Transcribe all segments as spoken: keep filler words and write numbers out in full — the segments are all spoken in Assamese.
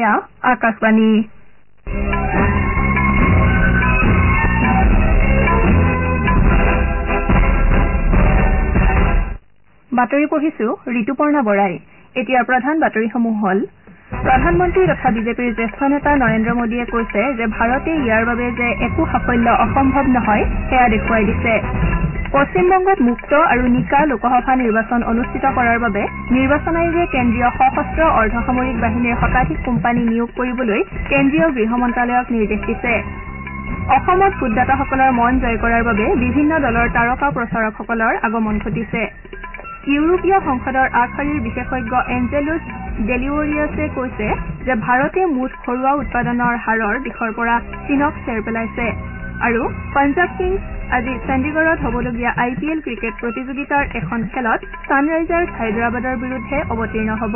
এয়া আকাশবাণী বাতৰি পঢ়িছো ঋতুপৰ্ণা বৰাই। এতিয়া প্ৰধান বাতৰিসমূহ হল প্ৰধানমন্ত্ৰী তথা বিজেপিৰ জ্যেষ্ঠ নেতা নৰেন্দ্ৰ মোদীয়ে কৈছে যে ভাৰতে ইয়াৰ বাবে যে একো সাফল্য অসম্ভৱ নহয় সেয়া দেখুৱাই দিছে। পশ্চিমবংগত মুক্ত আৰু নিকা লোকসভা নিৰ্বাচন অনুষ্ঠিত কৰাৰ বাবে নিৰ্বাচন আয়োগে কেন্দ্ৰীয় সশস্ত্ৰ অৰ্ধসামৰিক বাহিনীৰ শতাধিক কোম্পানী নিয়োগ কৰিবলৈ কেন্দ্ৰীয় গৃহ মন্ত্ৰালয়ক নিৰ্দেশ দিছে। অসমত ভোটদাতাসকলৰ মন জয় কৰাৰ বাবে বিভিন্ন দলৰ তাৰকা প্ৰচাৰকসকলৰ আগমন ঘটিছে। ইউৰোপীয় সংসদৰ আগশাৰীৰ বিশেষজ্ঞ এঞ্জেলোছ ডেলিৱৰিয়াছে কৈছে যে ভাৰতে মুঠ ঘৰুৱা উৎপাদনৰ হাৰৰ দিশৰ পৰা চীনক চেৰ পেলাইছে। আৰু পঞ্জাৱ কিংছ আজি চণ্ডীগড়ত হ'বলগীয়া আই পি এল ক্ৰিকেট প্ৰতিযোগিতাৰ এখন খেলত ছানৰাইজাৰ্ছ হায়দৰাবাদৰ বিৰুদ্ধে অৱতীৰ্ণ হ'ব।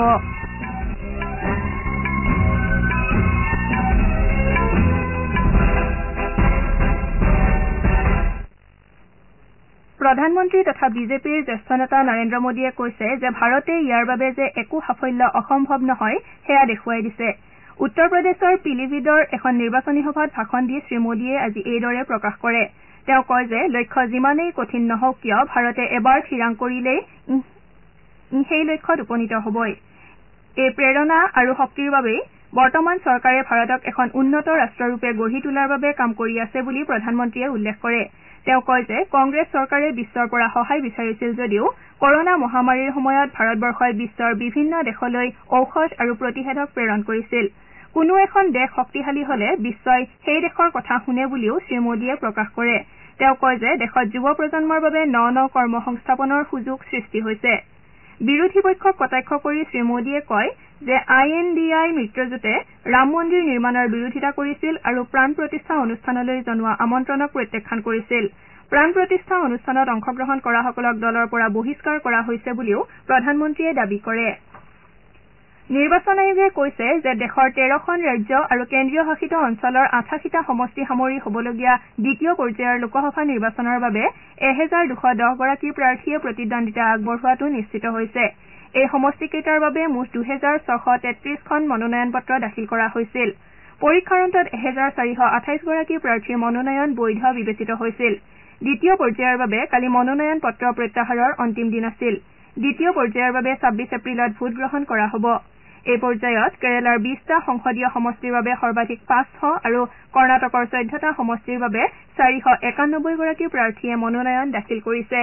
প্ৰধানমন্ত্ৰী তথা বিজেপিৰ জ্যেষ্ঠ নেতা নৰেন্দ্ৰ মোদীয়ে কৈছে যে ভাৰতে ইয়াৰ বাবে যে একো সাফল্য অসম্ভৱ নহয় সেয়া দেখুৱাই দিছে। উত্তৰ প্ৰদেশৰ পিলিভিদৰ এখন নিৰ্বাচনী সভাত ভাষণ দি শ্ৰীমোদীয়ে আজি এইদৰে প্ৰকাশ কৰে। তেওঁ কয় যে লক্ষ্য যিমানেই কঠিন নহওক কিয় ভাৰতে এবাৰ থিৰাং কৰিলেই ই সেই লক্ষ্যত উপনীত হ'বই। এই প্ৰেৰণা আৰু শক্তিৰ বাবেই বৰ্তমান চৰকাৰে ভাৰতক এখন উন্নত ৰাষ্ট্ৰৰূপে গঢ়ি তোলাৰ বাবে কাম কৰি আছে বুলি প্ৰধানমন্ত্ৰীয়ে উল্লেখ কৰে। তেওঁ কয় যে কংগ্ৰেছ চৰকাৰে বিশ্বৰ পৰা সহায় বিচাৰিছিল যদিও কৰোনা মহামাৰীৰ সময়ত ভাৰতবৰ্ষই বিশ্বৰ বিভিন্ন দেশলৈ ঔষধ আৰু প্ৰতিষেধক প্ৰেৰণ কৰিছিল। কোনো এখন দেশ শক্তিশালী হলে বিশ্বই সেই দেশৰ কথা শুনে বুলিও শ্ৰীমোদীয়ে প্ৰকাশ কৰে। তেওঁ কয় যে দেশত যুৱ প্ৰজন্মৰ বাবে ন ন কৰ্ম সংস্থাপনৰ সুযোগ সৃষ্টি হৈছে। বিৰোধী পক্ষক কটাক্ষ কৰি শ্ৰীমোদীয়ে কয় যে আই এন ডি আই মিত্ৰজোঁটে ৰাম মন্দিৰ নিৰ্মাণৰ বিৰোধিতা কৰিছিল আৰু প্ৰাণ প্ৰতিষ্ঠা অনুষ্ঠানলৈ জনোৱা আমন্ত্ৰণক প্ৰত্যাখ্যান কৰিছিল। প্ৰাণ প্ৰতিষ্ঠা অনুষ্ঠানত অংশগ্ৰহণ কৰাসকলক দলৰ পৰা বহিষ্কাৰ কৰা হৈছে বুলিও প্ৰধানমন্ত্ৰীয়ে দাবী কৰে। নিৰ্বাচন আয়োগে কৈছে যে দেশৰ তেৰখন ৰাজ্য আৰু কেন্দ্ৰীয় শাসিত অঞ্চলৰ আঠাশীটা সমষ্টি সামৰি হ'বলগীয়া দ্বিতীয় পৰ্যায়ৰ লোকসভা নিৰ্বাচনৰ বাবে এহেজাৰ দুশ দহ গৰাকী প্ৰাৰ্থীয়ে প্ৰতিদ্বন্দ্বিতা আগবঢ়োৱাটো নিশ্চিত হৈছে। এই সমষ্টিকেইটাৰ বাবে মুঠ দুহেজাৰ ছশ তেত্ৰিশখন মনোনয়ন পত্ৰ দাখিল কৰা হৈছিল। পৰীক্ষাৰ অন্তত এহেজাৰ চাৰিশ আঠাইশ গৰাকী প্ৰাৰ্থীৰ মনোনয়ন বৈধ বিবেচিত হৈছিল। দ্বিতীয় পৰ্যায়ৰ বাবে কালি মনোনয়ন পত্ৰ প্ৰত্যাহাৰৰ অন্তিম দিন আছিল। দ্বিতীয় পৰ্যায়ৰ বাবে ছাব্বিছ এপ্ৰিলত ভোটগ্ৰহণ কৰা হ'ব। এই পৰ্যায়ত কেৰালাৰ বিশটা সংসদীয় সমষ্টিৰ বাবে সৰ্বাধিক পাঁচশ আৰু কৰ্ণাটকৰ চৈধ্যটা সমষ্টিৰ বাবে চাৰিশ একানব্বৈ গৰাকী প্ৰাৰ্থীয়ে মনোনয়ন দাখিল কৰিছে।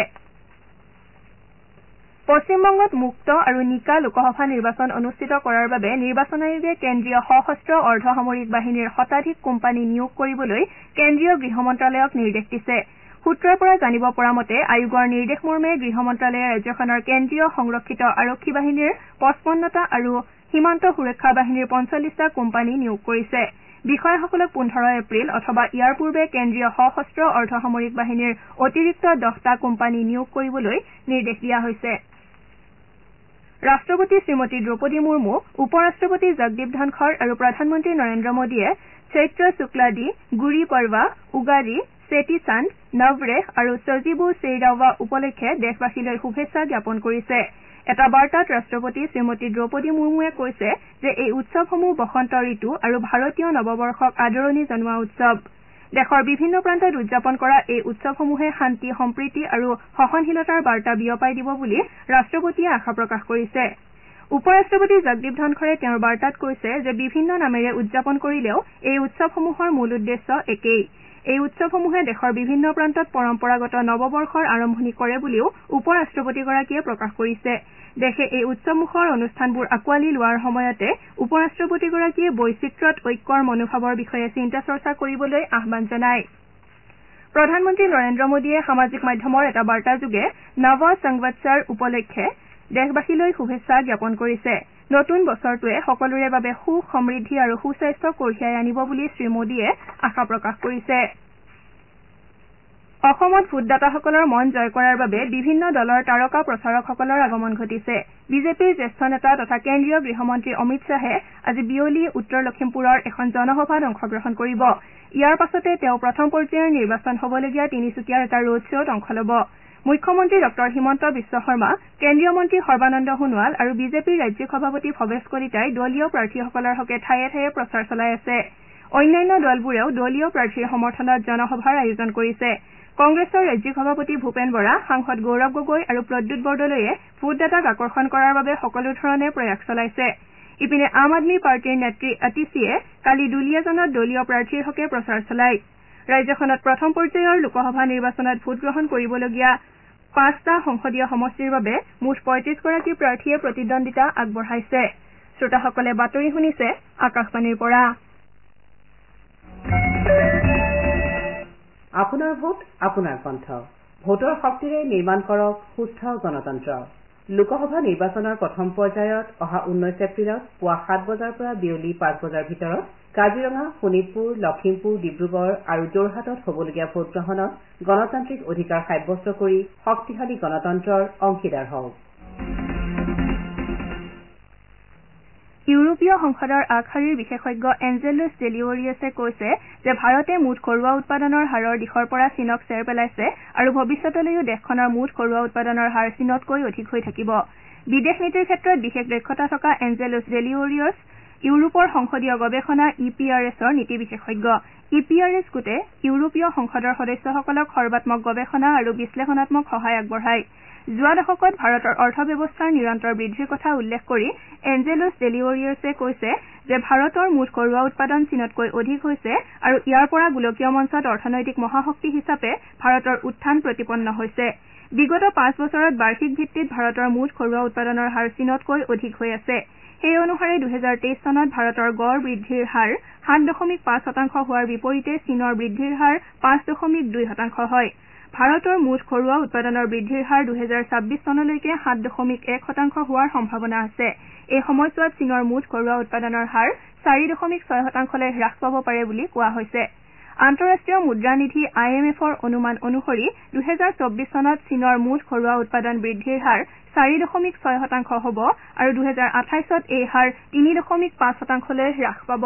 পশ্চিমবংগত মুক্ত আৰু নিকা লোকসভা নিৰ্বাচন অনুষ্ঠিত কৰাৰ বাবে নিৰ্বাচন আয়োগে কেন্দ্ৰীয় সশস্ত্ৰ অৰ্ধসামৰিক বাহিনীৰ শতাধিক কোম্পানী নিয়োগ কৰিবলৈ কেন্দ্ৰীয় গৃহ মন্ত্ৰালয়ক নিৰ্দেশ দিছে। সূত্ৰৰ পৰা জানিব পৰা মতে আয়োগৰ নিৰ্দেশ মৰ্মে গৃহ মন্ত্ৰালয়ে ৰাজ্যখনৰ কেন্দ্ৰীয় সংৰক্ষিত আৰক্ষী বাহিনীৰ পঁচপন্নটা আৰু সীমান্ত সুৰক্ষা বাহিনীৰ পঞ্চল্লিশটা কোম্পানী নিয়োগ কৰিছে। বিষয়াসকলক পোন্ধৰ এপ্ৰিল অথবা ইয়াৰ পূৰ্বে কেন্দ্ৰীয় সশস্ত্ৰ অৰ্ধসামৰিক বাহিনীৰ অতিৰিক্ত দহটা কোম্পানী নিয়োগ কৰিবলৈ নিৰ্দেশ দিয়া হৈছে। ৰাষ্ট্ৰপতি শ্ৰীমতী দ্ৰৌপদী মুৰ্মু, উপ ৰাষ্ট্ৰপতি জগদীপ ধনখৰ আৰু প্ৰধানমন্ত্ৰী নৰেন্দ্ৰ মোদীয়ে চৈত্ৰ শুক্লাদি, গুড়ি পড়ৱা, উগাদি, চেতি চান্দ, নৱৰেহ আৰু সজিবু চেইৰাওৱা উপলক্ষে দেশবাসীলৈ শুভেচ্ছা জ্ঞাপন কৰিছে। এটা বাৰ্তাত ৰাষ্ট্ৰপতি শ্ৰীমতী দ্ৰৌপদী মুৰ্মুৱে কৈছে যে এই উৎসৱসমূহ বসন্ত ঋতু আৰু ভাৰতীয় নৱবৰ্ষক আদৰণি জনোৱা উৎসৱ। দেশৰ বিভিন্ন প্ৰান্তত উদযাপন কৰা এই উৎসৱসমূহে শান্তি সম্প্ৰীতি আৰু সহনশীলতাৰ বাৰ্তা বিয়পাই দিব বুলি ৰাষ্ট্ৰপতিয়ে আশা প্ৰকাশ কৰিছে। উপ ৰাষ্ট্ৰপতি জগদীপ ধনখৰে তেওঁৰ বাৰ্তাত কৈছে যে বিভিন্ন নামেৰে উদযাপন কৰিলেও এই উৎসৱসমূহৰ মূল উদ্দেশ্য একেই। এই উৎসৱসমূহে দেশৰ বিভিন্ন প্ৰান্তত পৰম্পৰাগত নৱবৰ্ষৰ আৰম্ভণি কৰে বুলিও উপ ৰাষ্ট্ৰপতিগৰাকীয়ে প্ৰকাশ কৰিছে। দেশে এই উৎসৱমুখৰ অনুষ্ঠানবোৰ আঁকোৱালি লোৱাৰ সময়তে উপ ৰাষ্ট্ৰপতিগৰাকীয়ে বৈচিত্ৰ্যত ঐক্যৰ মনোভাৱৰ বিষয়ে চিন্তা চৰ্চা কৰিবলৈ আহ্বান জনায়। প্ৰধানমন্ত্ৰী নৰেন্দ্ৰ মোদীয়ে সামাজিক মাধ্যমৰ এটা বাৰ্তাযোগে নৱ সংৱৎসৰ উপলক্ষে দেশবাসীলৈ শুভেচ্ছা জ্ঞাপন কৰিছে। নতুন বছৰটোৱে সকলোৰে বাবে সুখ সমৃদ্ধি আৰু সুস্বাস্থ্য কঢ়িয়াই আনিব বুলি শ্ৰীমোদীয়ে আশা প্ৰকাশ কৰিছে। অসমত ভোটদাতাসকলৰ মন জয় কৰাৰ বাবে বিভিন্ন দলৰ তাৰকা প্ৰচাৰকসকলৰ আগমন ঘটিছে। বিজেপিৰ জ্যেষ্ঠ নেতা তথা কেন্দ্ৰীয় গৃহমন্ত্ৰী অমিত শ্বাহে আজি বিয়লি উত্তৰ লখিমপুৰৰ এখন জনসভাত অংশগ্ৰহণ কৰিব। ইয়াৰ পাছতে তেওঁ প্ৰথম পৰ্যায়ৰ নিৰ্বাচন হ'বলগীয়া তিনিচুকীয়াৰ এটা ৰোড শ্বত অংশ ল'ব। মুখ্যমন্ত্ৰী ডঃ হিমন্ত বিশ্ব শৰ্মা, কেন্দ্ৰীয় মন্ত্ৰী সৰ্বানন্দ সোণোৱাল আৰু বিজেপিৰ ৰাজ্যিক সভাপতি ভৱেশ কলিতাই দলীয় প্ৰাৰ্থীসকলৰ হকে ঠায়ে ঠায়ে প্ৰচাৰ চলাই আছে। অন্যান্য দলবোৰেও দলীয় প্ৰাৰ্থীৰ সমৰ্থনত জনসভাৰ আয়োজন কৰিছে। কংগ্ৰেছৰ ৰাজ্যিক সভাপতি ভূপেন বৰা, সাংসদ গৌৰৱ গগৈ আৰু প্ৰদ্যুৎ বৰদলৈয়ে ভোটদাতাক আকৰ্ষণ কৰাৰ বাবে সকলো ধৰণে প্ৰয়াস চলাইছে। ইপিনে আম আদমী পাৰ্টীৰ নেত্ৰী আতিশীয়ে কালি দুলিয়াজানত দলীয় প্ৰাৰ্থীৰ হকে প্ৰচাৰ চলায়। ৰাজ্যখনত প্ৰথম পৰ্যায়ৰ লোকসভা নিৰ্বাচনত ভোটগ্ৰহণ কৰিবলগীয়া পাঁচটা সংসদীয় সমষ্টিৰ বাবে মুঠ পঁয়ত্ৰিশ গৰাকী প্ৰাৰ্থীয়ে প্ৰতিদ্বন্দ্বিতা আগবঢ়াইছে। শ্ৰোতাসকলে বাতৰি শুনিছে আকাশবাণীৰ পৰা। আপোনাৰ ভোট আপোনাৰ কণ্ঠ। ভোটৰ শক্তিৰে নিৰ্মাণ কৰক সুস্থ গণতন্ত্ৰ। লোকসভা নিৰ্বাচনৰ প্ৰথম পৰ্যায়ত অহা ঊনৈশ এপ্ৰিলত পুৱা সাত বজাৰ পৰা বিয়লি পাঁচ বজাৰ ভিতৰত কাজিৰঙা, শোণিতপুৰ, লখিমপুৰ, ডিব্ৰুগড় আৰু যোৰহাটত হ'বলগীয়া ভোটগ্ৰহণত গণতান্ত্ৰিক অধিকাৰ সাব্যস্ত কৰি শক্তিশালী গণতন্ত্ৰৰ অংশীদাৰ হওক। ইউৰোপীয় সংসদৰ আগশাৰীৰ বিশেষজ্ঞ এঞ্জেলোছ ডেলিঅৰিয়াছে কৈছে যে ভাৰতে মুঠ ঘৰুৱা উৎপাদনৰ হাৰৰ দিশৰ পৰা চীনক চেৰ পেলাইছে আৰু ভৱিষ্যতলৈও দেশখনৰ মুঠ ঘৰুৱা উৎপাদনৰ হাৰ চীনতকৈ অধিক হৈ থাকিব। বিদেশ নীতিৰ ক্ষেত্ৰত বিশেষ দক্ষতা থকা এঞ্জেলোছ ডেলিঅৰিয়াছ ইউৰোপৰ সংসদীয় গৱেষণা ই পি আৰ এছৰ নীতি বিশেষজ্ঞ। ই পি আৰ এছ গোটে ইউৰোপীয় সংসদৰ সদস্যসকলক সৰ্বাত্মক গৱেষণা আৰু বিশ্লেষণাত্মক সহায় আগবঢ়ায়। যোৱা দশকত ভাৰতৰ অৰ্থব্যৱস্থাৰ নিৰন্তৰ বৃদ্ধিৰ কথা উল্লেখ কৰি এঞ্জেলোছ ডেলিঅৰিয়াছে কৈছে যে ভাৰতৰ মুঠ ঘৰুৱা উৎপাদন চীনতকৈ অধিক হৈছে আৰু ইয়াৰ পৰা গোলকীয় মঞ্চত অৰ্থনৈতিক মহাশক্তি হিচাপে ভাৰতৰ উত্থান প্ৰতিপন্ন হৈছে। বিগত পাঁচ বছৰত বাৰ্ষিক ভিত্তিত ভাৰতৰ মুঠ ঘৰুৱা উৎপাদনৰ হাৰ চীনতকৈ অধিক হৈ আছে। সেই অনুসাৰে দুহেজাৰ তেইছ চনত ভাৰতৰ গড় বৃদ্ধিৰ হাৰ সাত দশমিক পাঁচ শতাংশ হোৱাৰ বিপৰীতে চীনৰ বৃদ্ধিৰ হাৰ পাঁচ দশমিক দুই শতাংশ হয়। ভাৰতৰ মুঠ ঘৰুৱা উৎপাদনৰ বৃদ্ধিৰ হাৰ দুহেজাৰ ছাব্বিছ চনলৈকে সাত দশমিক এক শতাংশ হোৱাৰ সম্ভাৱনা আছে। এই সময়ছোৱাত চীনৰ মুঠ ঘৰুৱা উৎপাদনৰ হাৰ চাৰি দশমিক ছয় শতাংশলৈ হ্ৰাস পাব পাৰে বুলি কোৱা হৈছে। আন্তঃৰাষ্ট্ৰীয় মুদ্ৰা নিধি আই এম এফৰ অনুমান অনুসৰি দুহেজাৰ চৌব্বিছ চনত চীনৰ মুঠ ঘৰুৱা উৎপাদন বৃদ্ধিৰ হাৰ চাৰি দশমিক ছয় শতাংশ হ'ব আৰু দুহেজাৰ আঠাইছত এই হাৰ তিনি দশমিক পাঁচ শতাংশলৈ হ্ৰাস পাব।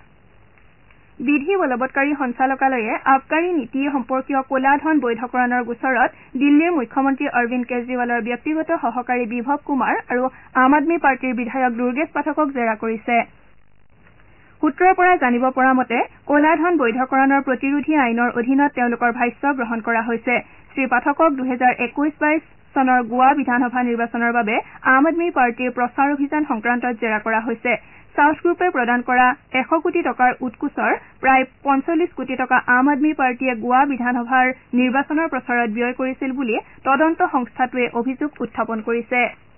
বিধি বলবৎকাৰী সঞ্চালকালয়ে আবকাৰী নীতি সম্পৰ্কীয় ক'লা ধন বৈধকৰণৰ গোচৰত দিল্লীৰ মুখ্যমন্ত্ৰী অৰবিন্দ কেজৰিৱালৰ ব্যক্তিগত সহকাৰী বিভৱ কুমাৰ আৰু আম আদমী পাৰ্টীৰ বিধায়ক দুৰ্গেশ পাঠকক জেৰা কৰিছে। সূত্ৰৰ পৰা জানিব পৰা মতে ক'লা ধন বৈধকৰণৰ প্ৰতিৰোধী আইনৰ অধীনত তেওঁলোকৰ ভাষ্য গ্ৰহণ কৰা হৈছে। শ্ৰীপাঠকক দুহেজাৰ একৈশ বাইশ চনৰ গোৱা বিধানসভা নিৰ্বাচনৰ বাবে আম আদমী পাৰ্টীৰ প্ৰচাৰ অভিযান সংক্ৰান্তত জেৰা কৰা হৈছে। চাউথ গ্ৰুপে প্ৰদান কৰা এশ কোটি টকাৰ উৎকোচৰ প্ৰায় পঞ্চল্লিছ কোটি টকা আম আদমী পাৰ্টীয়ে গোৱা বিধানসভাৰ নিৰ্বাচনৰ প্ৰচাৰত ব্যয় কৰিছিল বুলি তদন্ত সংস্থাটোৱে অভিযোগ উত্থাপন কৰিছে।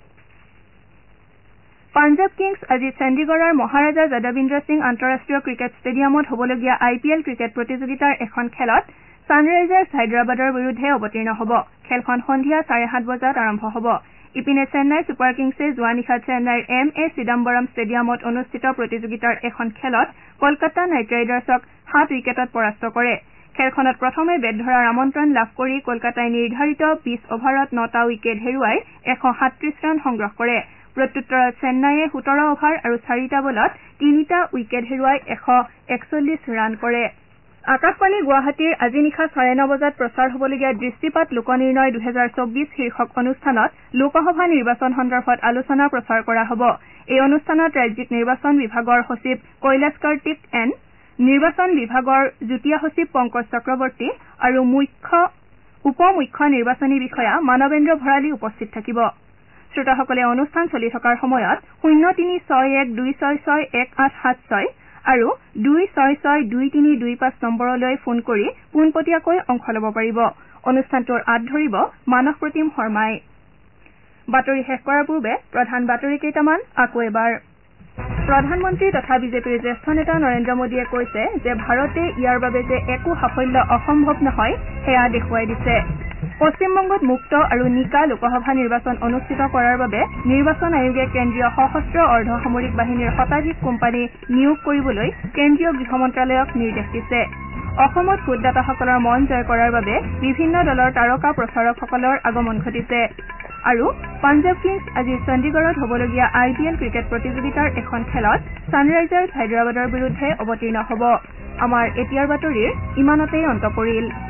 পাঞ্জাৱ কিংছ আজি চণ্ডীগড়ৰ মহাৰাজা যদৱিন্দ্ৰ সিং আন্তঃৰাষ্ট্ৰীয় ক্ৰিকেট ষ্টেডিয়ামত হ'বলগীয়া আই পি এল ক্ৰিকেট প্ৰতিযোগিতাৰ এখন খেলত ছানৰাইজাৰ্ছ হায়দৰাবাদৰ বিৰুদ্ধে অৱতীৰ্ণ হ'ব। খেলখন সন্ধিয়া চাৰে সাত বজাত আৰম্ভ হ'ব। ইপিনে চেন্নাই ছুপাৰ কিংছে যোৱা নিশা চেন্নাইৰ এম এ চিদাম্বৰম ষ্টেডিয়ামত অনুষ্ঠিত প্ৰতিযোগিতাৰ এখন খেলত কলকাতা নাইট ৰাইডাৰ্ছক সাত উইকেটত পৰাস্ত কৰে। খেলখনত প্ৰথমে বেট ধৰাৰ আমন্ত্ৰণ লাভ কৰি কলকাতাই নিৰ্ধাৰিত বিশ অভাৰত নটা উইকেট হেৰুৱাই এশ সাতত্ৰিশ ৰান সংগ্ৰহ কৰে। প্ৰত্যুত্তৰত চেন্নাইয়ে সোতৰ অভাৰ আৰু চাৰিটা বলত তিনিটা উইকেট হেৰুৱাই এশ একচল্লিছ ৰান কৰে। আকাশবাণী গুৱাহাটীৰ আজি নিশা চাৰে ন বজাত প্ৰচাৰ হ'বলগীয়া দৃষ্টিপাত লোকনিৰ্ণয় দুহেজাৰ চৌব্বিছ শীৰ্ষক অনুষ্ঠানত লোকসভা নিৰ্বাচন সন্দৰ্ভত আলোচনা প্ৰচাৰ কৰা হ'ব। এই অনুষ্ঠানত ৰাজ্যিক নিৰ্বাচন বিভাগৰ সচিব কৈলাশ কাৰ্তিক এন, নিৰ্বাচন বিভাগৰ যুটীয়া সচিব পংকজ চক্ৰৱৰ্তী আৰু মুখ্য উপ মুখ্য নিৰ্বাচনী বিষয়া মানৱেন্দ্ৰ ভৰালী উপস্থিত থাকিব। শ্ৰোতাসকলে অনুষ্ঠান চলি থকাৰ সময়ত শূন্য তিনি ছয় এক দুই ছয় ছয় এক আঠ সাত ছয় আৰু দুই ছয় ছয় দুই তিনি দুই পাঁচ নম্বৰলৈ ফোন কৰি পোনপটীয়াকৈ অংশ ল'ব পাৰিব। অনুষ্ঠানটোৰ আঁত ধৰিব মানস প্ৰতিম শৰ্মাই। বাতৰি শেষ কৰাৰ পূৰ্বে প্ৰধান বাতৰি কেইটামান আকৌ এবাৰ। প্ৰধানমন্ত্ৰী তথা বিজেপিৰ জ্যেষ্ঠ নেতা নৰেন্দ্ৰ মোদীয়ে কৈছে যে ভাৰতে ইয়াৰ বাবে যে একো সাফল্য অসম্ভৱ নহয় সেয়া দেখুৱাই দিছে। পশ্চিমবংগত মুক্ত আৰু নিকা লোকসভা নিৰ্বাচন অনুষ্ঠিত কৰাৰ বাবে নিৰ্বাচন আয়োগে কেন্দ্ৰীয় সশস্ত্ৰ অৰ্ধসামৰিক বাহিনীৰ শতাধিক কোম্পানী নিয়োগ কৰিবলৈ কেন্দ্ৰীয় গৃহ মন্ত্ৰালয়ক নিৰ্দেশ দিছে। অসমত ভোটদাতাসকলৰ মন জয় কৰাৰ বাবে বিভিন্ন দলৰ তাৰকা প্ৰচাৰকসকলৰ আগমন ঘটিছে। আৰু পাঞ্জাৱ কিংছ আজি চণ্ডীগড়ত হ'বলগীয়া আই পি এল ক্ৰিকেট প্ৰতিযোগিতাৰ এখন খেলত ছানৰাইজাৰ্ছ হায়দৰাবাদৰ বিৰুদ্ধে অৱতীৰ্ণ হ'ব। আমাৰ এতিয়াৰ বাতৰিৰ ইমানতেই অন্ত পৰিল।